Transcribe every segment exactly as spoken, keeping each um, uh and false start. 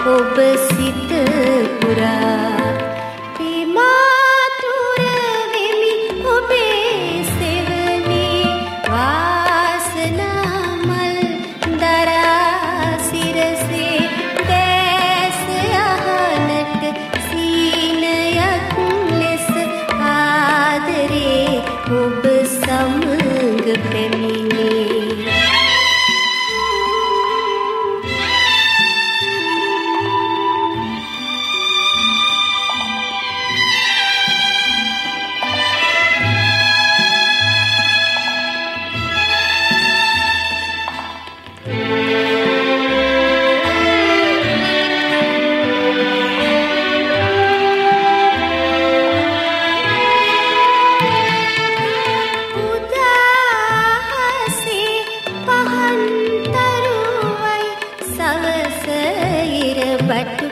ඔබ සිත පුරා පිමාතුර වෙමි ඔබේ සෙවනේ වාසනා මල් දරා සිරසේ දැස යහනට සීනයක් ලෙස ආදරේ ඔබ සමග පැමිණේ බටු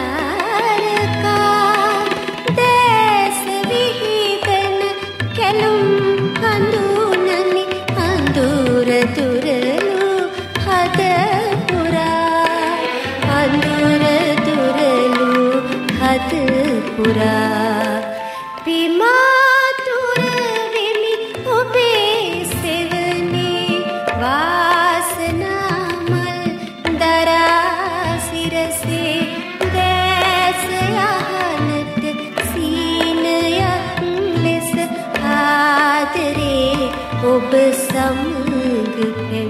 තාරකා දැස විහිදෙන කැලුම් හඳුනනි අඳුර දුරලු හද පුරා අඳුර දුරලු හද පුරා පිමාතුර වෙමි ඔබේ සෙවනේ වාසනා මල් දරා සිරසේ දැස යහනට සීනයක් ලෙස ආදරේ ඔබ සමග